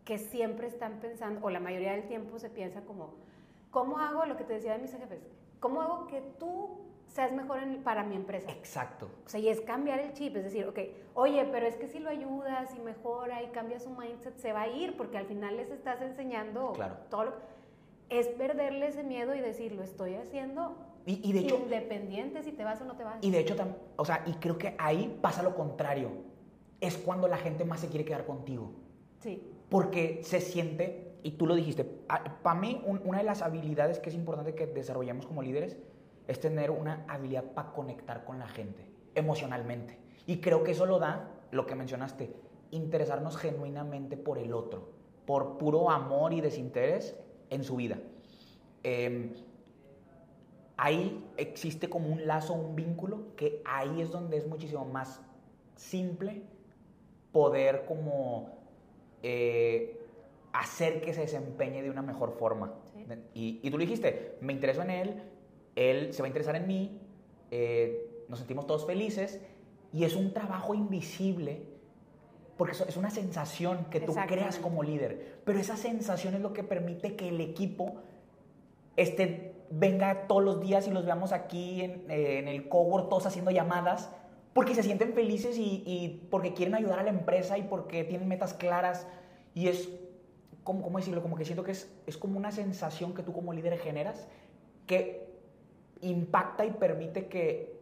que siempre están pensando, o la mayoría del tiempo se piensa como, ¿cómo hago lo que te decía de mis jefes? ¿Cómo hago que tú seas mejor en, para mi empresa? Exacto. O sea, y es cambiar el chip, es decir, ok, oye, pero es que si lo ayudas y mejora y cambia su mindset, se va a ir, porque al final les estás enseñando claro. todo lo... Es perderle ese miedo y decir, lo estoy haciendo y, y de hecho, independiente si te vas o no te vas. Y de hecho, o sea, y creo que ahí pasa lo contrario. Es cuando la gente más se quiere quedar contigo. Sí. Porque se siente, y tú lo dijiste, para mí un, una de las habilidades que es importante que desarrollemos como líderes es tener una habilidad para conectar con la gente emocionalmente. Y creo que eso lo da, lo que mencionaste, interesarnos genuinamente por el otro, por puro amor y desinterés en su vida. Eh, ahí existe como un lazo, un vínculo, que ahí es donde es muchísimo más simple poder como eh, hacer que se desempeñe de una mejor forma. Sí. Y, y tú lo dijiste, me intereso en él, él se va a interesar en mí, eh, nos sentimos todos felices, y es un trabajo invisible, porque es una sensación que tú creas como líder, pero esa sensación es lo que permite que el equipo este, venga todos los días y los veamos aquí en, eh, en el cowork, todos haciendo llamadas, porque se sienten felices y, y porque quieren ayudar a la empresa y porque tienen metas claras. Y es, ¿cómo, cómo decirlo? Como que siento que es, es como una sensación que tú como líder generas que impacta y permite que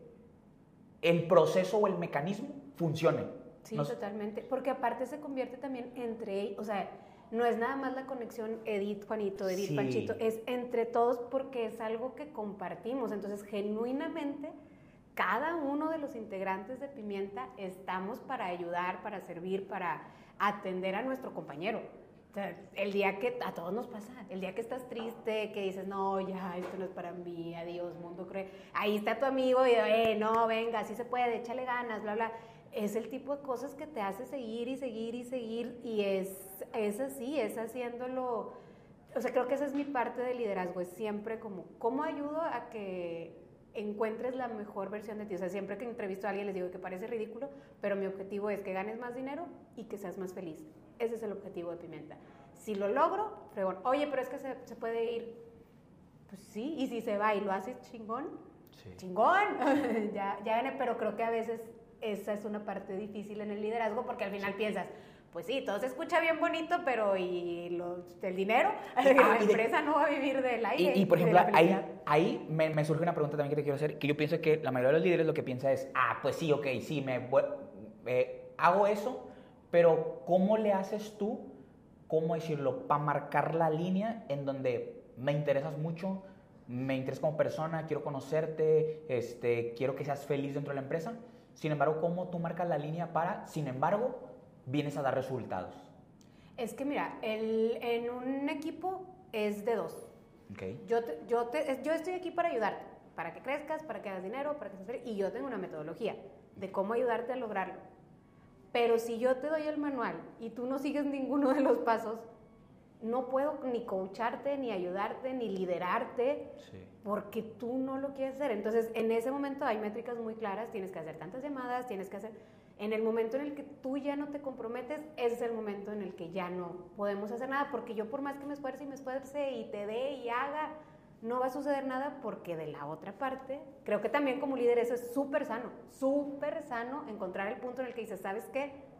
el proceso o el mecanismo funcione. Sí, Nos... totalmente. Porque aparte se convierte también entre ellos, o sea, no es nada más la conexión Edith, Juanito, Edith, sí. Panchito, es entre todos porque es algo que compartimos. Entonces, genuinamente, cada uno de los integrantes de Pimienta estamos para ayudar, para servir, para atender a nuestro compañero. O sea, el día que, a todos nos pasa, el día que estás triste, que dices, no, ya, esto no es para mí, adiós, mundo cree. Ahí está tu amigo y, eh, no, venga, así se puede, échale ganas, bla, bla. Es el tipo de cosas que te hace seguir y seguir y seguir, y es, es así, es haciéndolo. O sea, creo que esa es mi parte de liderazgo, es siempre como, ¿cómo ayudo a que encuentres la mejor versión de ti? O sea, siempre que entrevisto a alguien les digo que parece ridículo, pero mi objetivo es que ganes más dinero y que seas más feliz. Ese es el objetivo de Pimienta. Si lo logro, fregón. Oye, pero es que se, se puede ir. Pues sí, y si se va y lo haces chingón, sí. chingón, ya, ya gané, pero creo que a veces esa es una parte difícil en el liderazgo, porque al final sí. piensas, pues sí, todo se escucha bien bonito, pero ¿y los, el dinero? Ah, la empresa de, no va a vivir del aire. Y, y por ejemplo, ahí, ahí me, me surge una pregunta también que te quiero hacer, que yo pienso que la mayoría de los líderes lo que piensa es, ah, pues sí, ok, sí, me eh, hago eso, pero ¿cómo le haces tú, cómo decirlo, para marcar la línea en donde me interesas mucho, me interesas como persona, quiero conocerte, este, quiero que seas feliz dentro de la empresa? Sin embargo, ¿cómo tú marcas la línea para, sin embargo, vienes a dar resultados? Es que mira, el, en un equipo es de dos. Okay. Yo, te, yo, te, yo estoy aquí para ayudarte, para que crezcas, para que hagas dinero, para que seas feliz, y yo tengo una metodología de cómo ayudarte a lograrlo. Pero si yo te doy el manual y tú no sigues ninguno de los pasos, no puedo ni coacharte, ni ayudarte, ni liderarte, sí. porque tú no lo quieres hacer. Entonces, en ese momento hay métricas muy claras, tienes que hacer tantas llamadas, tienes que hacer... En el momento en el que tú ya no te comprometes, ese es el momento en el que ya no podemos hacer nada, porque yo por más que me esfuerce y me esfuerce y te dé y haga, no va a suceder nada, porque de la otra parte, creo que también como líder eso es súper sano, súper sano encontrar el punto en el que dices, ¿sabes qué?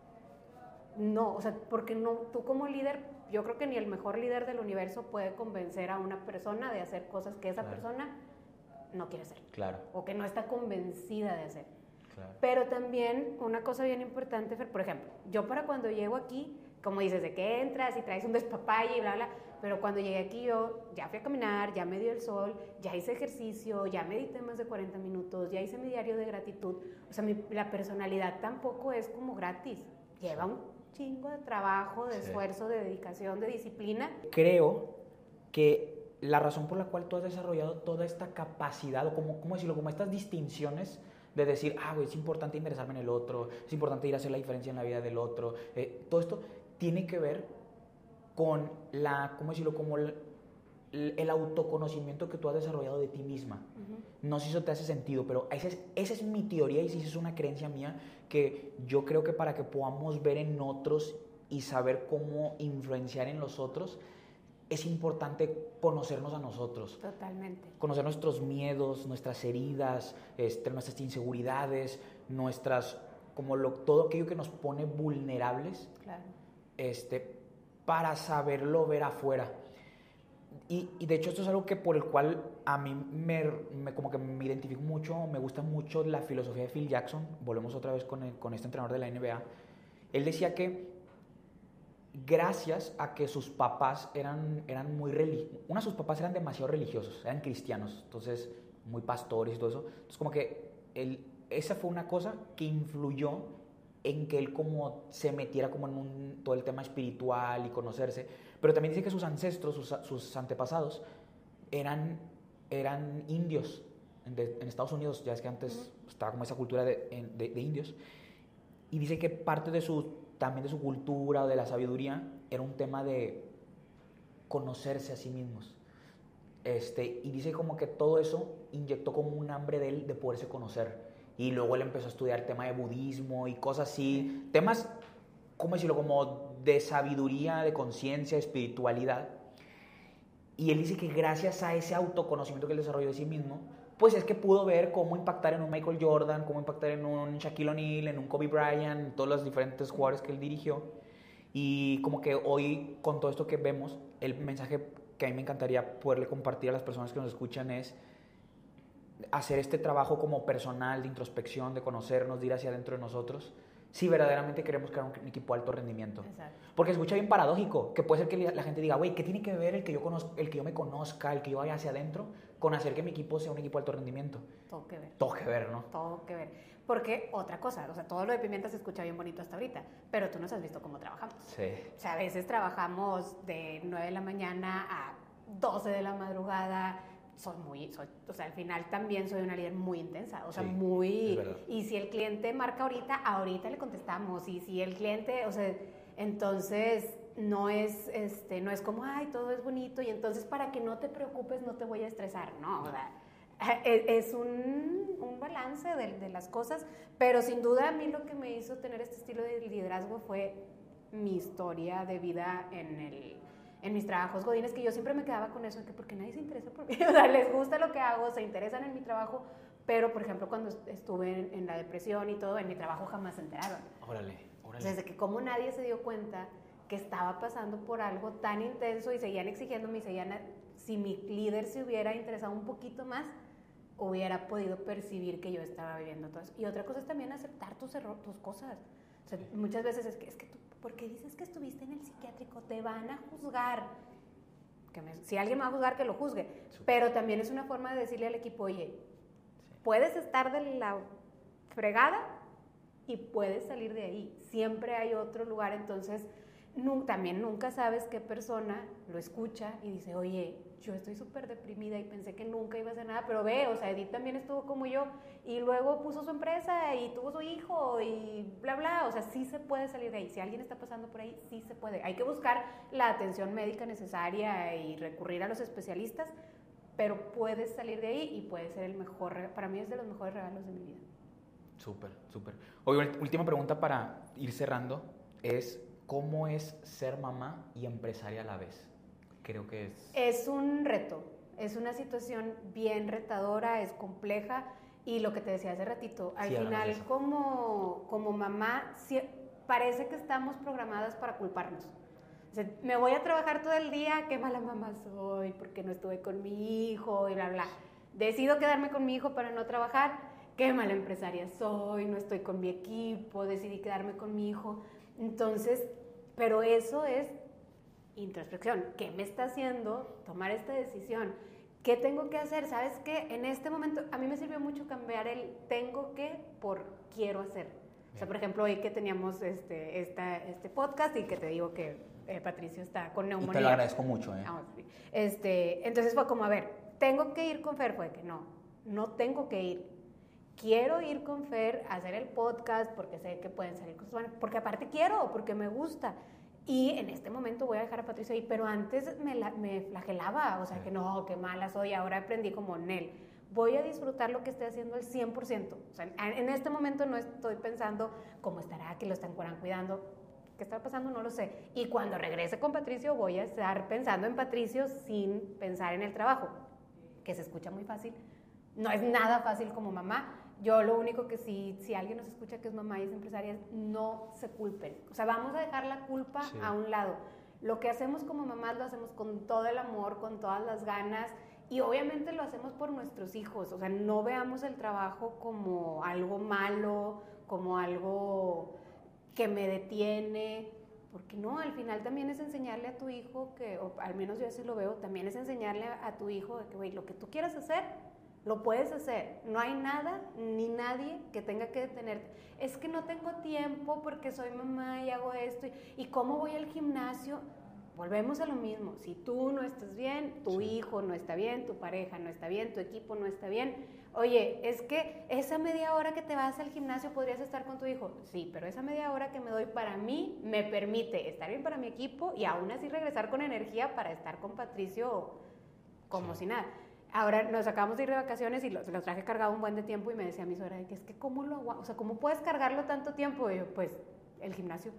No, o sea, porque no, tú como líder, yo creo que ni el mejor líder del universo puede convencer a una persona de hacer cosas que esa claro. persona no quiere hacer. Claro. O que no está convencida de hacer. Claro. Pero también una cosa bien importante, por ejemplo, yo para cuando llego aquí, como dices, de que entras y traes un despapalle y bla, bla, pero cuando llegué aquí yo ya fui a caminar, ya me dio el sol, ya hice ejercicio, ya medité más de cuarenta minutos, ya hice mi diario de gratitud. O sea, mi, la personalidad tampoco es como gratis, lleva un chingo de trabajo, de sí. esfuerzo, de dedicación, de disciplina. Creo que la razón por la cual tú has desarrollado toda esta capacidad, o como, ¿cómo decirlo? Como estas distinciones de decir, ah, güey, es importante interesarme en el otro, es importante ir a hacer la diferencia en la vida del otro. Eh, todo esto tiene que ver con la, ¿cómo decirlo? Como el, el autoconocimiento que tú has desarrollado de ti misma. Uh-huh. No sé si eso te hace sentido, pero esa es, esa es mi teoría y esa es una creencia mía que yo creo que para que podamos ver en otros y saber cómo influenciar en los otros, es importante conocernos a nosotros. Totalmente. Conocer nuestros miedos, nuestras heridas, este, nuestras inseguridades, nuestras, como lo, todo aquello que nos pone vulnerables, claro. este, para saberlo ver afuera. Y, y de hecho esto es algo que por el cual a mí me, me, como que me identifico mucho, me gusta mucho la filosofía de Phil Jackson. Volvemos otra vez con, el, con este entrenador de la N B A. Él decía que gracias a que sus papás eran, eran muy religiosos, una de sus papás eran demasiado religiosos, eran cristianos, entonces muy pastores y todo eso, entonces como que él, esa fue una cosa que influyó en que él como se metiera como en un, todo el tema espiritual y conocerse, pero también dice que sus ancestros, sus, sus antepasados eran, eran indios en, de, en Estados Unidos, ya es que antes uh-huh. estaba como esa cultura de, de, de indios, y dice que parte de su también de su cultura o de la sabiduría, era un tema de conocerse a sí mismos. Este, y dice como que todo eso inyectó como un hambre de él de poderse conocer. Y luego él empezó a estudiar el tema de budismo y cosas así, temas, ¿cómo decirlo? Como de sabiduría, de conciencia, de espiritualidad. Y él dice que gracias a ese autoconocimiento que él desarrolló de sí mismo, pues es que pudo ver cómo impactar en un Michael Jordan, cómo impactar en un Shaquille O'Neal, en un Kobe Bryant, en todos los diferentes jugadores que él dirigió. Y como que hoy, con todo esto que vemos, el mensaje que a mí me encantaría poderle compartir a las personas que nos escuchan es hacer este trabajo como personal, de introspección, de conocernos, de ir hacia adentro de nosotros, si verdaderamente queremos crear un equipo de alto rendimiento. Exacto. Porque escucha bien paradójico, que puede ser que la gente diga, güey, ¿qué tiene que ver el que, yo conozco, el que yo me conozca, el que yo vaya hacia adentro, con hacer que mi equipo sea un equipo de alto rendimiento? Todo que ver. Todo que ver, ¿no? Todo que ver. Porque otra cosa, o sea, todo lo de Pimienta se escucha bien bonito hasta ahorita, pero tú nos has visto cómo trabajamos. Sí. O sea, a veces trabajamos de nueve de la mañana a doce de la madrugada. Soy muy, soy, o sea, al final también soy una líder muy intensa, o sea, sí, muy, y si el cliente marca ahorita, ahorita le contestamos, y si el cliente, o sea, entonces no es, este, no es como, ay, todo es bonito, y entonces para que no te preocupes no te voy a estresar, no, o sea, es, es un, un balance de, de las cosas, pero sin duda a mí lo que me hizo tener este estilo de liderazgo fue mi historia de vida en el... en mis trabajos godines, que yo siempre me quedaba con eso, que porque nadie se interesa por mí, o sea, les gusta lo que hago, se interesan en mi trabajo, pero, por ejemplo, cuando estuve en, en la depresión y todo, en mi trabajo jamás se enteraron. Órale, órale. Desde que como nadie se dio cuenta que estaba pasando por algo tan intenso y seguían exigiéndome y seguían, si mi líder se hubiera interesado un poquito más, hubiera podido percibir que yo estaba viviendo todo eso. Y otra cosa es también aceptar tus errores, tus cosas. O sea, muchas veces es que, es que tú, porque dices que estuviste en el psiquiátrico, te van a juzgar. Que me, si alguien me va a juzgar, que lo juzgue. Sí. Pero también es una forma de decirle al equipo, oye, sí. puedes estar de la fregada y puedes salir de ahí. Siempre hay otro lugar, entonces no, también nunca sabes qué persona lo escucha y dice, oye, yo estoy súper deprimida y pensé que nunca iba a hacer nada, pero ve, o sea, Edith también estuvo como yo y luego puso su empresa y tuvo su hijo y bla, bla, o sea, sí se puede salir de ahí. Si alguien está pasando por ahí, sí se puede. Hay que buscar la atención médica necesaria y recurrir a los especialistas, pero puedes salir de ahí y puede ser el mejor, para mí es de los mejores regalos de mi vida. Súper, súper. Oye, última pregunta para ir cerrando es, ¿cómo es ser mamá y empresaria a la vez? Creo que es... Es un reto, es una situación bien retadora, es compleja, y lo que te decía hace ratito, al sí, final como, como mamá sí, parece que estamos programadas para culparnos. O sea, me voy a trabajar todo el día, qué mala mamá soy, porque no estuve con mi hijo, y bla, bla. Decido quedarme con mi hijo para no trabajar, qué mala empresaria soy, no estoy con mi equipo, decidí quedarme con mi hijo. Entonces, pero eso es introspección. ¿Qué me está haciendo tomar esta decisión? ¿Qué tengo que hacer? ¿Sabes qué? En este momento, a mí me sirvió mucho cambiar el tengo que por quiero hacer. Bien. O sea, por ejemplo, hoy que teníamos este, esta, este podcast y que te digo que eh, Patricio está con neumonía. Y te lo agradezco mucho, ¿eh? Ah, sí. este, entonces fue como, a ver, ¿tengo que ir con Fer? Fue que no, no tengo que ir. Quiero ir con Fer a hacer el podcast porque sé que pueden salir cosas buenas, porque aparte quiero, porque me gusta. Y en este momento voy a dejar a Patricio ahí, pero antes me, la, me flagelaba, o sea, sí. que no, qué mala soy, ahora aprendí como Nel. Voy a disfrutar lo que esté haciendo al cien por ciento. O sea, en este momento no estoy pensando cómo estará, que lo están cuidando. ¿qué está pasando? No lo sé. Y cuando regrese con Patricio voy a estar pensando en Patricio sin pensar en el trabajo, que se escucha muy fácil. No es nada fácil como mamá. Yo lo único que sí, si alguien nos escucha que es mamá y es empresaria, no se culpen. O sea, vamos a dejar la culpa sí. a un lado. Lo que hacemos como mamás lo hacemos con todo el amor, con todas las ganas, y obviamente lo hacemos por nuestros hijos. O sea, no veamos el trabajo como algo malo, como algo que me detiene, porque no, al final también es enseñarle a tu hijo que, o al menos yo así lo veo, también es enseñarle a tu hijo que, güey, lo que tú quieras hacer, lo puedes hacer. No hay nada ni nadie que tenga que detenerte. Es que no tengo tiempo porque soy mamá y hago esto. ¿Y, y cómo voy al gimnasio? Volvemos a lo mismo. Si tú no estás bien, tu sí. hijo no está bien, tu pareja no está bien, tu equipo no está bien. Oye, es que esa media hora que te vas al gimnasio podrías estar con tu hijo. Sí, pero esa media hora que me doy para mí me permite estar bien para mi equipo y aún así regresar con energía para estar con Patricio como sí. si nada. Ahora nos acabamos de ir de vacaciones y lo, lo traje cargado un buen de tiempo y me decía mi suegra que es que ¿cómo lo aguanto? O sea, ¿cómo puedes cargarlo tanto tiempo? Y yo, pues, el gimnasio.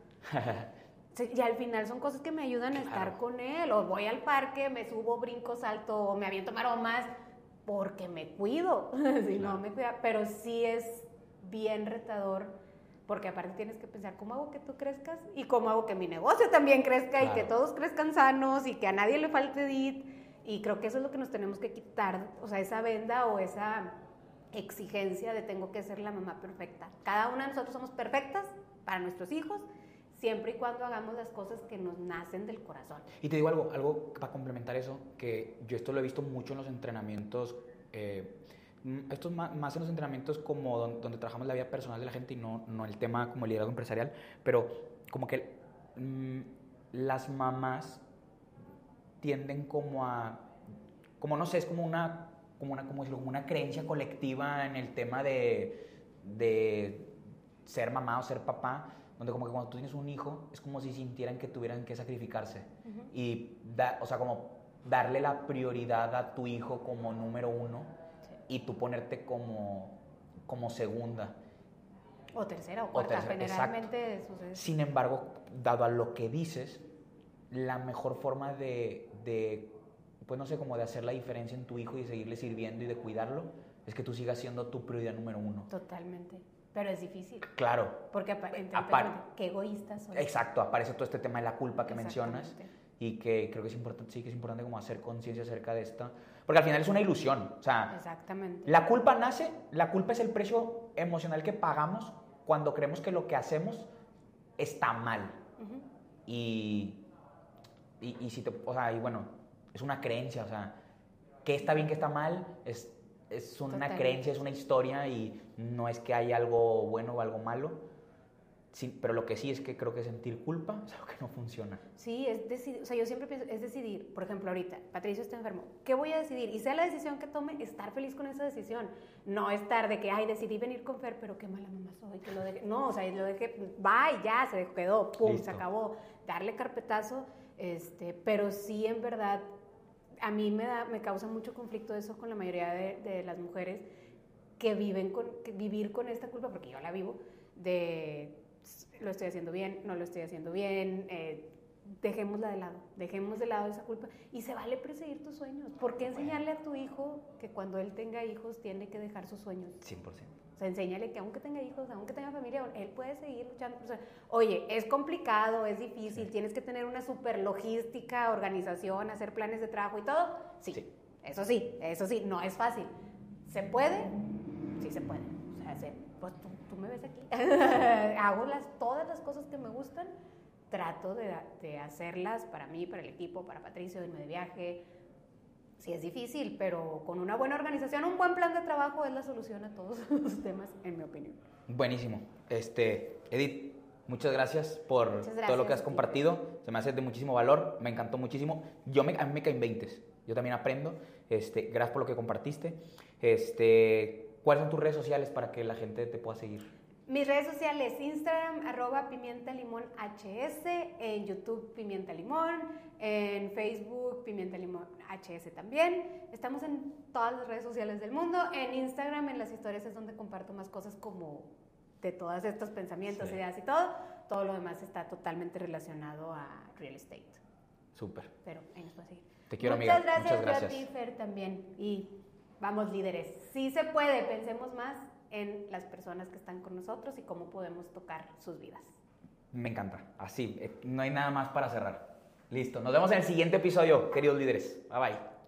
Sí, y al final son cosas que me ayudan a claro. estar con él. O voy al parque, me subo, brinco, salto, o me aviento maromas, porque me cuido. Si claro. no me cuida. Pero sí es bien retador, porque aparte tienes que pensar cómo hago que tú crezcas y cómo hago que mi negocio también crezca claro. y que todos crezcan sanos y que a nadie le falte D I T. Y creo que eso es lo que nos tenemos que quitar, o sea, esa venda o esa exigencia de tengo que ser la mamá perfecta. Cada una de nosotros somos perfectas para nuestros hijos, siempre y cuando hagamos las cosas que nos nacen del corazón. Y te digo algo, algo para complementar eso, que yo esto lo he visto mucho en los entrenamientos, eh, esto es más, más en los entrenamientos como donde, donde trabajamos la vida personal de la gente y no, no el tema como el liderazgo empresarial, pero como que mmm, las mamás tienden como a, como no sé, es como una, como una, como decirlo, como una creencia colectiva en el tema de, de ser mamá o ser papá, donde como que cuando tú tienes un hijo es como si sintieran que tuvieran que sacrificarse uh-huh. y, da, o sea, como darle la prioridad a tu hijo como número uno sí. y tú ponerte como, como segunda. O tercera o cuarta, o tercera, generalmente exacto. sucede. Sin embargo, dado a lo que dices, la mejor forma de, de, pues no sé, como de hacer la diferencia en tu hijo y de seguirle sirviendo y de cuidarlo, es que tú sigas siendo tu prioridad número uno. Totalmente. Pero es difícil. Claro. Porque Apar- qué egoístas son. Exacto, aparece todo este tema de la culpa que mencionas y que creo que es importante, sí que es importante como hacer conciencia acerca de esto, porque al final es una ilusión, o sea, exactamente. La culpa nace, la culpa es el precio emocional que pagamos cuando creemos que lo que hacemos está mal. Uh-huh. Y Y, y, si te, o sea, y bueno, es una creencia, o sea, qué está bien, qué está mal, es, es una Totalmente. creencia, es una historia y no es que haya algo bueno o algo malo, sí, pero lo que sí es que creo que sentir culpa es algo que no funciona. Sí, es decidir, o sea, yo siempre pienso, es decidir, por ejemplo, ahorita, Patricio está enfermo, ¿qué voy a decidir? Y sea la decisión que tome, estar feliz con esa decisión, no estar de que, ay, decidí venir con Fer, pero qué mala mamá soy, que lo dejé, no, o sea, lo dejé, va y ya, se quedó, pum, Listo. se acabó, darle carpetazo. Este, pero sí, en verdad, a mí me, da, me causa mucho conflicto eso con la mayoría de, de las mujeres que viven con, que vivir con esta culpa, porque yo la vivo, de lo estoy haciendo bien, no lo estoy haciendo bien, eh, dejémosla de lado, dejemos de lado esa culpa y se vale perseguir tus sueños. ¿Por qué enseñarle a tu hijo que cuando él tenga hijos tiene que dejar sus sueños? cien por ciento. O sea, enséñale que aunque tenga hijos, aunque tenga familia, él puede seguir luchando. O sea, oye, es complicado, es difícil, sí. tienes que tener una super logística, organización, hacer planes de trabajo y todo. Sí, sí. eso sí, eso sí, no es fácil. ¿Se puede? Sí se puede. O sea, se, pues tú, tú me ves aquí. Hago las, todas las cosas que me gustan, trato de, de hacerlas para mí, para el equipo, para Patricio, irme de viaje. Sí, es difícil, pero con una buena organización, un buen plan de trabajo es la solución a todos los temas, en mi opinión. Buenísimo. Este, Edith, muchas gracias por muchas gracias, todo lo que has compartido. Se me hace de muchísimo valor, me encantó muchísimo. Yo me, a mí me caen veintes, yo también aprendo. Este, gracias por lo que compartiste. Este, ¿cuáles son tus redes sociales para que la gente te pueda seguir? Mis redes sociales, Instagram, arroba Pimienta Limón H S, en YouTube Pimienta Limón, en Facebook Pimienta Limón H S también. Estamos en todas las redes sociales del mundo. En Instagram, en las historias es donde comparto más cosas como de todos estos pensamientos, Sí. ideas y todo, todo lo demás está totalmente relacionado a real estate. Súper. Pero ahí nos puede seguir. Te quiero, muchas amiga. Gracias, Muchas gracias. Yo a ti, Fer, también. Y vamos, líderes. Sí se puede, pensemos más en las personas que están con nosotros y cómo podemos tocar sus vidas. Me encanta. Así, eh, no hay nada más para cerrar. Listo. Nos vemos en el siguiente episodio, queridos líderes. Bye bye.